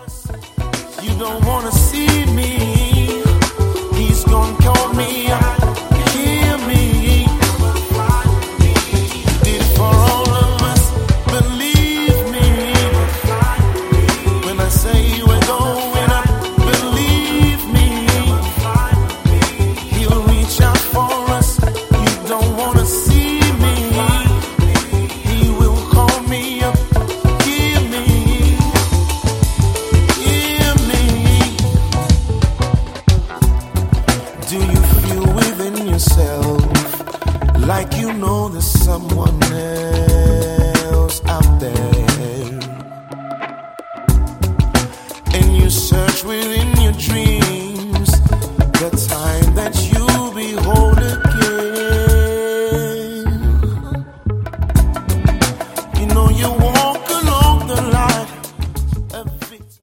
You don't wanna see me. He's gonna call me up, hear me. Did it for all of us, believe me. When I say we're going up, believe me. He'll reach out for us. You don't wanna see me. He will call me up, hear me. Hear me. Do you feel within yourself like you know there's someone else out there? And you search within your dreams